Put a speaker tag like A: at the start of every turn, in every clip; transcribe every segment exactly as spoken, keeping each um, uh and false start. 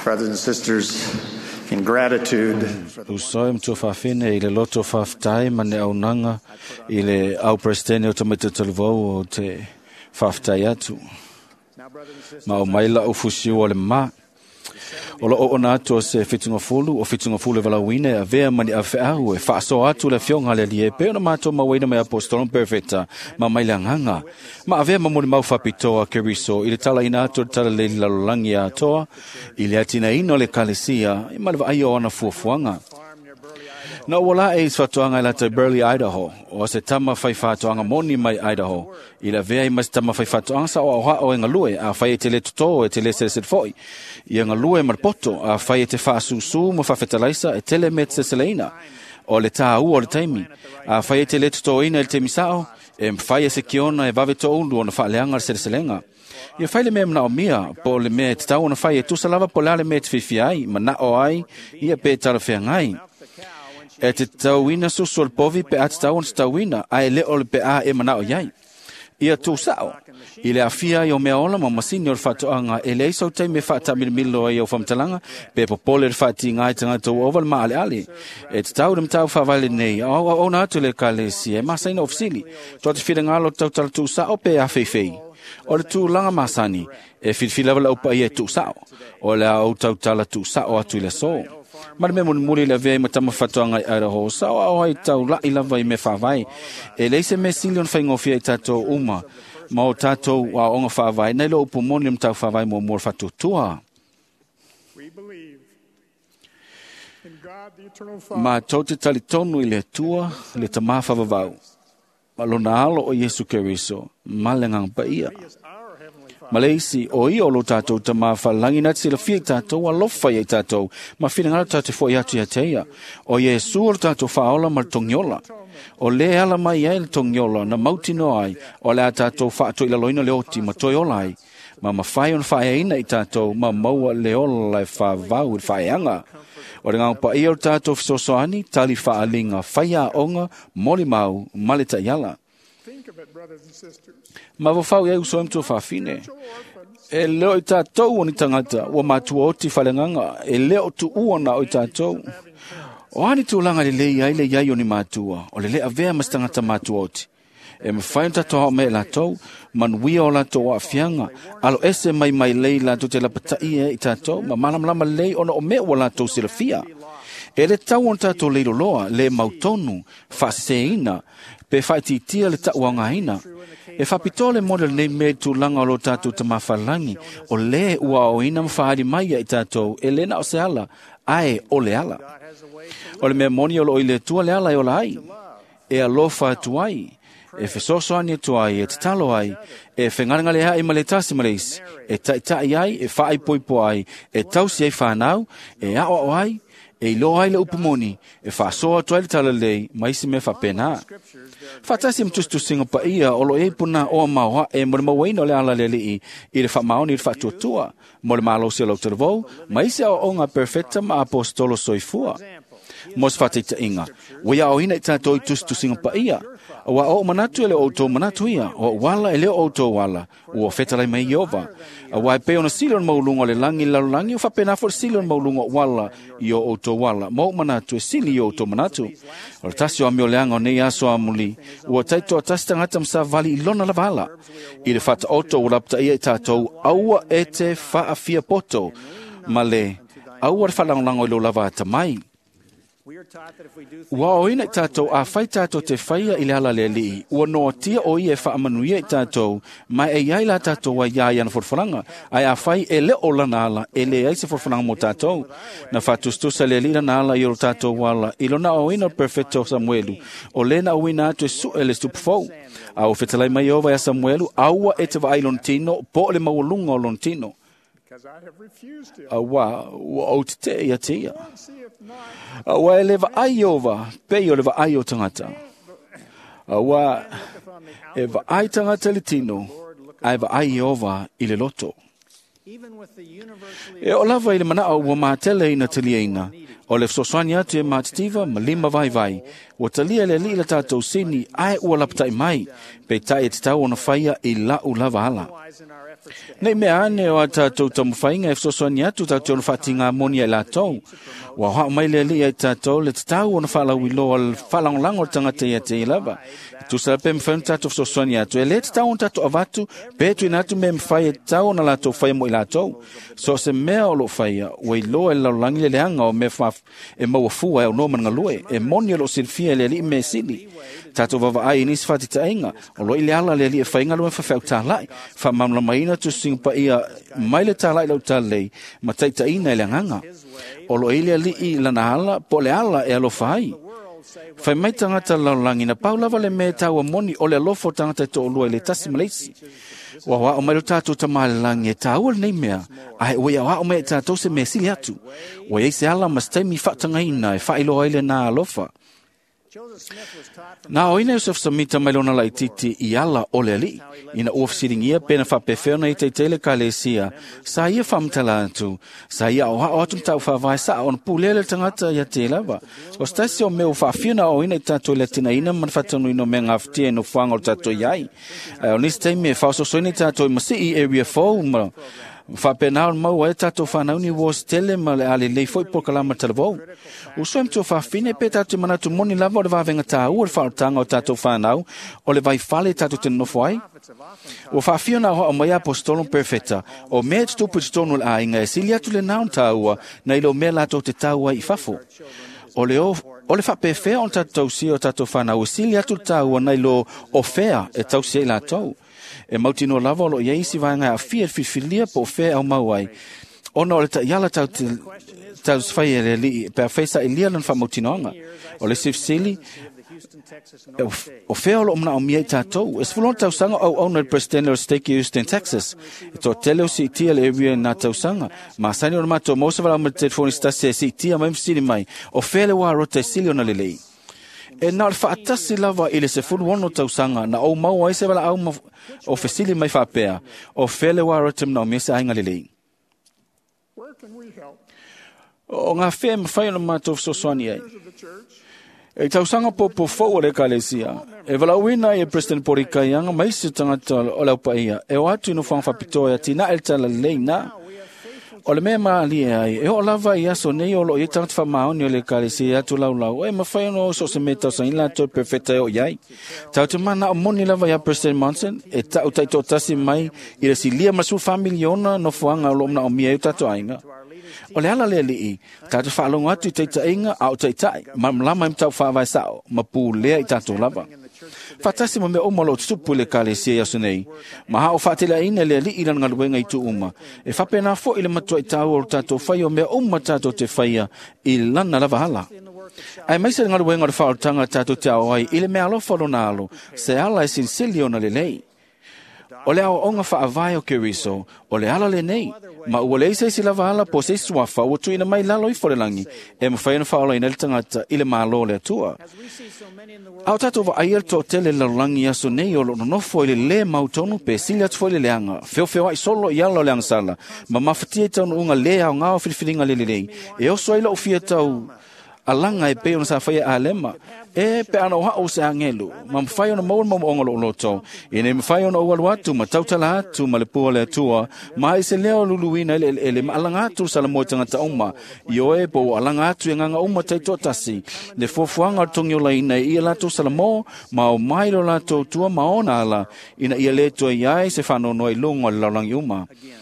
A: Brothers and sisters, in gratitude for the
B: Usoim tu fafine i le loto faftai ma ne aunanga i le au prestene o tamata talvou o te faftai atu. Ma o maila o fusiu o le ma. O lo o na to se fitinga fulu o fitinga fulu vala wine a vea mani a feau e faaso atu le fionga le lie pe ona mato ma wina me apostolon perfecta ma mai langanga ma ave ma mo mau fapitoa keriso i le tala ina to tala le lalolangi a toa i le atina ino le kalesia i ma le ai ona fuafuanga na wala e fatoanga la te Burley, Idaho o se tama fai fatoanga moni mai Idaho i la vea i mas tama fai fatoanga sa o ha o nga lue a fai te le tuto e te le se se foi i nga lue marpoto a fai te fa su su mo fa fetalaisa e tele met se seleina o le ta u o le taimi a fai te le tuto ina el te misao e fai se kiona e vave to undu ona fa leanga se selenga ia fai le mea mna o mia po le mea te tau ona fai e tu salava po le mea te fifiai ma na o ai ia pe tala fea ngai e te tauina susu al povi pe at tau on tauina ai le ol pe a e mana o yai ia tu sao i le afia i o mea ola ma masini o le fatoanga e le iso te me fata milmilo ai o famtalanga pe popole le fati ngai tanga tau oval ma ale ale e te tau dem tau favale nei o o na tu le kalesi e masaina ofsili to te fira ngalo tau tala tu sao pe a feifei o le tu langa masani e filfila wala upa i e tu sao o le au tau tala tu sao atu i le so ma me mon muri le ve mata mafatoanga ai ho sa o ai tau la i lava i me favai e le se me silion fa ngofia i tato uma ma o tato wa onga favai nei lo pumon lim tau favai mo mor fatu tua ma tote tali tonu i le tua le tamafa vavau ma lo na alo o Yesu Keriso ma le ngang pa ia Malaysi o i o lo tatou tama falangi na sila fia tatou a lofa ia tatou ma fina ngala tatou fo ia tia teia o Yesu o tatou faola ma tongiola o le ala mai ia le tongiola na mautino ai o le tatou fa to ila loina le oti ma toiola ai ma ma fai on fai ina i tatou ma maua le ola fa vau fai anga o le ngapa ia o tatou fisosoani tali fa alinga fai a onga moli mau maleta yala ma vo fau ia uso mtu fa fine e leo i tatou ni tangata wa matua oti falenganga e leo tu uona o tatou o ani tu langa le lei ai le iai o ni matua o le le avea mas tangata matua oti e me fai tatou me la tou man wi o la to afianga alo ese mai mai lei la to te la patai e i tatou ma malam lama lei ona o me wala to silafia e le tau on tatou le loa le mautonu fa seina pe fai titia le tauanga ina e whapitole model nei me tu langa lo tātou te mawhalangi o le ua o ina mwhaari mai i tātou e lena o se ala ae o le ala o le mea moni o lo i le tua le ala e o la ai e alofa atu ai e whesoso ani atu ai e te talo ai e whengaranga le hai ma le tasi mareisi e taitai ai e whaai poipo ai e tausi ai whanau e ao ai e ilo ai le upumoni e whasoa atu ai le tala lei maisi me whapena Fatasi mtustu singa pa ia o lo e puna o maua e mo le mawaina o le ala le li i le whamaoni i le whatuatua mo le malo se lau tervou ma isi o onga perfecta ma apostolo soifua mo se whataita inga wea o ina i tato i tustu singa pa ia wa o manatu ele o to manatu ia o wala ele o to wala o fetalai mai Jehova wa pe ona silon maulunga le langi la langi o fa pena for silon maulunga wala io o to wala mo manatu e sili o to manatu o tasio amio leanga nei aso amuli o taito tasta ngata msa vali ilona la vala i le fata auto o lapta ia tato aua ete fa afia poto male aua fa lango lo lava tamai Wa o ina tātou a whai tātou te whaia i le ala le li, ua noa tia o i e whaamanuia i tātou, mai e iai la tātou a iai ana forwhananga, ai a whai e le o lana ala, e le ai se forwhananga mo tātou, na whatustusa le li lana ala i o tātou wala, i lona o ina perfecto Samuelu, o le na o ina atu e su e le stupfou, a o whetalai mai ova ya Samuelu, aua e te vai lontino, po le maulunga o lontino. Awa, ua o te te ia tia. Awa e lewa ai ova, pei o lewa ai o tangata. Awa e wa ai tangata le tino, ai wa ai ova i le loto. E o lava i le mana au ua mātele ina talia ina, o le fsoswani atu e mātitiva ma lima vai vai, ua talia le li la tātou sini ai ua laptai mai, pe tai e te tau ona whaia i la u lava ala. Nei mea ane o a tātou tamawhainga e whasoswani atu tātou na whatinga moni e lātou. Wa hoa mai le li e tātou le tātou o na whalawi loa le whalangolango o tangata ia te ilava. Tu sala pe mwhainu tātou whasoswani atu. E le tātou on tātou avatu, pe tu inatu me mwhai e tātou na lātou whai mo i lātou. So se mea o lo whaia, o i loa e laulangi le leanga o me whaf e maua fua e o no man ngalue. E moni o lo silfia le li me sili. Tātou wawa ai nisi whati tainga, o lo i le ala le li e whainga lua whawhau tālai, wha mamla maina tu singpa ia maile tālai lau tālei, ma taita ina e le nganga. O lo i le li i lana ala, po le ala e alo whai. Whai mai tangata laulangi na paulawa le me tāua moni o le alofo tangata to o lua i le tasi malaisi. Wawa o mai lo tātou tamalangi e tāua nei mea, ai oi au hao mea tātou se mea sili atu. Oi eise ala mas taimi whatangaina e whailo aile nā alofa. Na oina Joseph Samita mai lona lai titi i ala o le ali, ina uafsiringia pena whapewhena i te tele ka le sia, sa ia whamtala atu, sa ia o hao atu mtau whawai sa on pulele tangata ia te lava. O stasi o meo whawhiona o ina i tato le tina ina man whatanu ino mea ngaftia no whanga o tato iai. O nisi teime whaososoini tato i masi i area four ma, whapenao mau e tato whanau ni was tele ma le ale lei foi po kalama talavou. Uso em tu whawhine pe tato manatu moni lava o le wawenga tā ua le whaotanga o tato whanau o le vai whale tato tino whai. O whawhiona hoa o mai apostolum perfecta o mea tupu tonu le ainga e sili atu le naun tā ua na ilo mea lato te tā ua i whafo. O le o O le whapewhea on tatou si o tatou whanau sili atu tā ua na ilo o whea e tau si e latou. E mauti no lava o lo ia isi vanga a fia fifilia po fe au mauai. Ona o le ta iala tau tau sfai e li pe a feisa e lia lan fa mauti noanga. O le sifsili o fe o lo mna o mia i tātou. E sfulon tau sanga au au na le presidente o Stake Houston, Texas. E to tele o si tia le area na tau sanga. Ma sani o le mato mausa vala o me telefoni stasi e si tia mai msini mai. O fe le wa rota sili o na le lei. E na le whaatasi lava i le se fulu ono tausanga na o mau ai se wala au ma o fesili mai whapea o fele wara timna o mese ainga lelei. O ngā whea ma whai ona mātou soswani ai. E tausanga po po fau le kalesia. E wala uina e President Porikaianga mai se tangata o lau paia. E o atu ino whang whapitoa tina el tala lei na. O le mea maa li ai, e o lava i aso nei o lo i tangata whamaoni o le kalesi e atu lau lau. E ma whai ono so se me tau sa ila to perfecta o iai. Tau te mana o moni lava ia President Monson, e tau tai tō tasi mai, i resi lia masu familiona no fuanga o lo mna o mia e tato ainga. O le ala le li i, tatu whaalongo atu i teita inga, au teitai, ma mlama im tau whaavai sao, ma pū lea i tato lava. Fatasi mo me o malo tupu le kalesi e aso nei. Ma hao whaatela ina le li ilan ngaluenga i tu uma. E whapena fo i le matua i tau o tato whai o me o uma tato te whaia i lana lava hala. Ai maise le ngaluenga le whaotanga tato te awai i le mea alo whalona alo, se ala e sinsili o na le lei. O le ao onga whaavai o Keriso, o le ala le nei, ma ua le se si lava ala po se suafa o tu ina mai lalo i wharelangi, e ma whaina whaola ina le tangata i le malo le atua. Au tato wa aia to tele lalangi aso nei o lo nofo i le le mautonu pe sili atu fo i le leanga, feo feo ai solo i ala leanga sala, ma mawhatia i tau unga le au ngao whiriwhiringa le le lei, e oso ai lau fia tau alanga e pe ona sa whaia a lema, e pe ana oha o se angelu, ma mwhai ona maua maua onga lo loto, e ne mwhai ona ualu atu, ma tautala atu, ma le pua le atua, ma i se leo luluina ele ele ma alanga atu sala moe tangata uma, i oe po alanga atu e nganga uma teito tasi, le fuafuanga tongi o laina i alato sala mo, ma o mai lo lato tua ma ona ala, ina i aleto i ai se whano noi lunga le laulangi uma.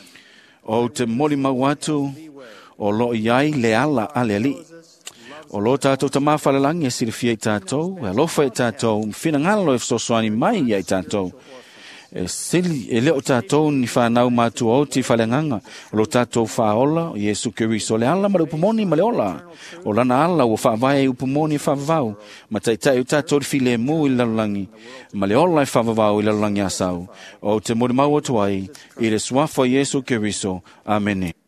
B: O te moli mau atu, o lo i ai le ala ale ali. O lo tātou ta mawhalalangi e sirifia i tātou, e alofa i tātou, whina ngalo e fsoswani mai i tātou. E sili, e leo tātou ni whanau mātua o ti whalenganga, o lo tātou whaola, o Jesu Keriso le ala ma le upumoni ma le ola. O lana ala o whaavai e upumoni e whaavavau, ma taitai o tātou i while mu i lalangi, ma le ola e whaavavau i lalangi asau. O te mori mau atuai, i le suafa Jesu Keriso. Amen.